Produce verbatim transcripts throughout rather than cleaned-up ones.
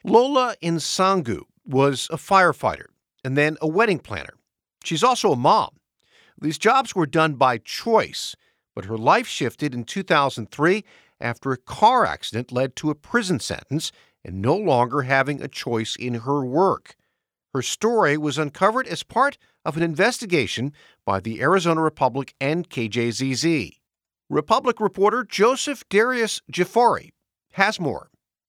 Lola Nsangu was a firefighter and then a wedding planner. She's also a mom. These jobs were done by choice, but her life shifted in two thousand three after a car accident led to a prison sentence and no longer having a choice in her work. Her story was uncovered as part of an investigation by the Arizona Republic and K J Z Z. Republic reporter Joseph Darius Jafari has more.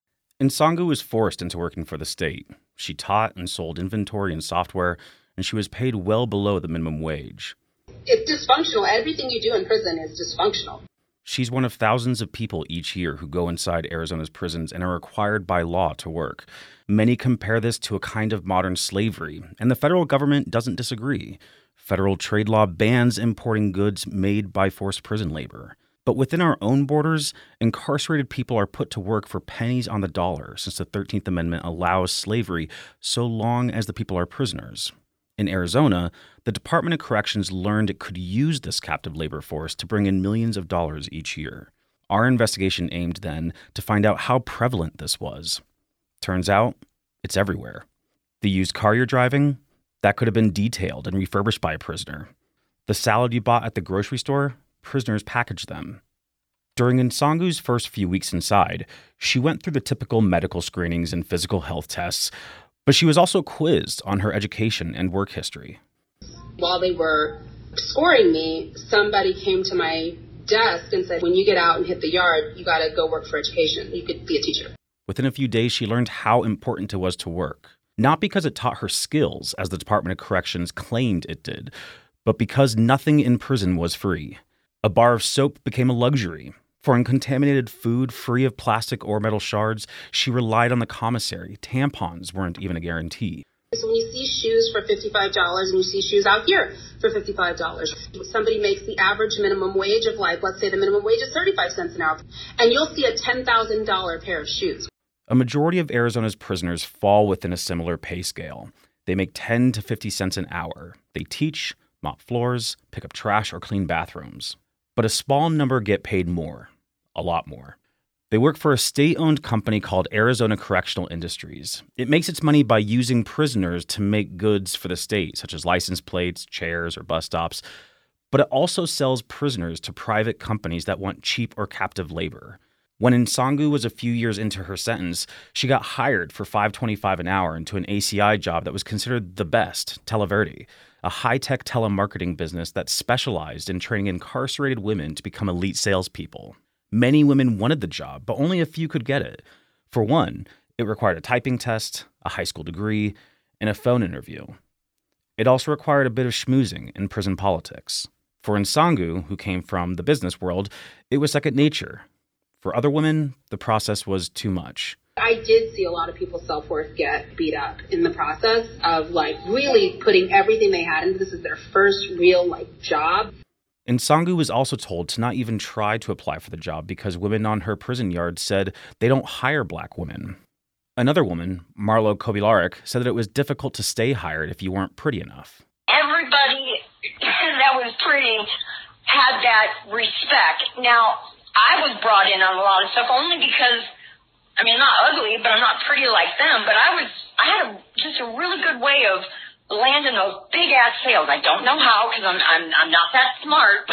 Nsangu was forced into working for the state. She taught and sold inventory and software, and she was paid well below the minimum wage. It's dysfunctional. Everything you do in prison is dysfunctional. She's one of thousands of people each year who go inside Arizona's prisons and are required by law to work. Many compare this to a kind of modern slavery, and the federal government doesn't disagree. Federal trade law bans importing goods made by forced prison labor. But within our own borders, incarcerated people are put to work for pennies on the dollar since the thirteenth Amendment allows slavery so long as the people are prisoners. In Arizona, the Department of Corrections learned it could use this captive labor force to bring in millions of dollars each year. Our investigation aimed then to find out how prevalent this was. Turns out, it's everywhere. The used car you're driving? That could have been detailed and refurbished by a prisoner. The salad you bought at the grocery store? Prisoners packaged them. During Nsangu's first few weeks inside, she went through the typical medical screenings and physical health tests, but she was also quizzed on her education and work history. While they were scoring me, somebody came to my desk and said, when you get out and hit the yard, you got to go work for education. You could be a teacher. Within a few days, she learned how important it was to work. Not because it taught her skills, as the Department of Corrections claimed it did, but because nothing in prison was free. A bar of soap became a luxury. For uncontaminated food free of plastic or metal shards, she relied on the commissary. Tampons weren't even a guarantee. So when you see shoes for fifty-five dollars and you see shoes out here for fifty-five dollars, somebody makes the average minimum wage of, like, let's say the minimum wage is thirty-five cents an hour, and you'll see a ten thousand dollars pair of shoes. A majority of Arizona's prisoners fall within a similar pay scale. They make ten to fifty cents an hour. They teach, mop floors, pick up trash, or clean bathrooms. But a small number get paid more, a lot more. They work for a state-owned company called Arizona Correctional Industries. It makes its money by using prisoners to make goods for the state, such as license plates, chairs, or bus stops. But it also sells prisoners to private companies that want cheap or captive labor. When Nsangu was a few years into her sentence, she got hired for five dollars and twenty-five cents an hour into an A C I job that was considered the best, Televerde, a high-tech telemarketing business that specialized in training incarcerated women to become elite salespeople. Many women wanted the job, but only a few could get it. For one, it required a typing test, a high school degree, and a phone interview. It also required a bit of schmoozing in prison politics. For Nsangu, who came from the business world, it was second nature. For other women, the process was too much. I did see a lot of people's self-worth get beat up in the process of, like, really putting everything they had into this as their first real, like, job. Nsangu was also told to not even try to apply for the job because women on her prison yard said they don't hire black women. Another woman, Marlo Kobilarek, said that it was difficult to stay hired if you weren't pretty enough. Everybody that was pretty had that respect. Now, I was brought in on a lot of stuff only because, I mean, I'm not ugly, but I'm not pretty like them. But I was, I had a, just a really good way of landing those big ass sales. I don't know how because I'm, I'm I'm not that smart.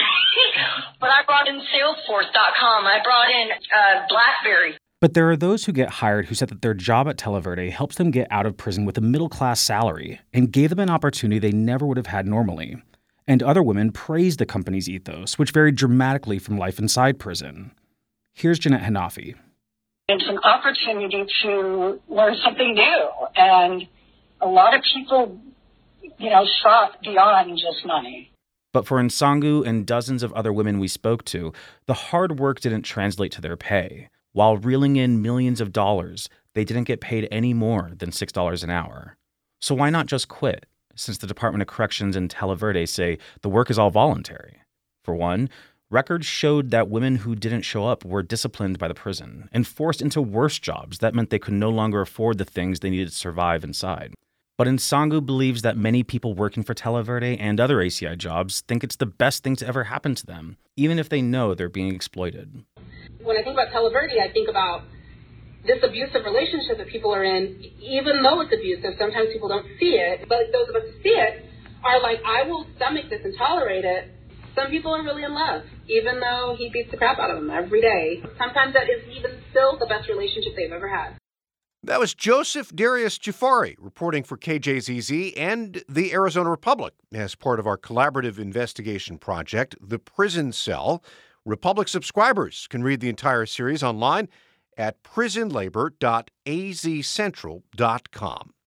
But I brought in Salesforce dot com. I brought in uh, BlackBerry. But there are those who get hired who said that their job at Televerde helps them get out of prison with a middle-class salary and gave them an opportunity they never would have had normally. And other women praised the company's ethos, which varied dramatically from life inside prison. Here's Jeanette Hanafi. It's an opportunity to learn something new. And a lot of people, you know, shop beyond just money. But for Nsangu and dozens of other women we spoke to, the hard work didn't translate to their pay. While reeling in millions of dollars, they didn't get paid any more than six dollars an hour. So why not just quit, since the Department of Corrections and Televerde say the work is all voluntary? For one, records showed that women who didn't show up were disciplined by the prison and forced into worse jobs that meant they could no longer afford the things they needed to survive inside. But Nsangu believes that many people working for Televerde and other A C I jobs think it's the best thing to ever happen to them, even if they know they're being exploited. When I think about Televerde, I think about this abusive relationship that people are in, even though it's abusive, sometimes people don't see it, but those of us who see it are like, I will stomach this and tolerate it. Some people are really in love, even though he beats the crap out of them every day. Sometimes that is even still the best relationship they've ever had. That was Joseph Darius Jafari reporting for K J Z Z and the Arizona Republic as part of our collaborative investigation project, The Prison Cell. Republic subscribers can read the entire series online at prison labor dot a z central dot com.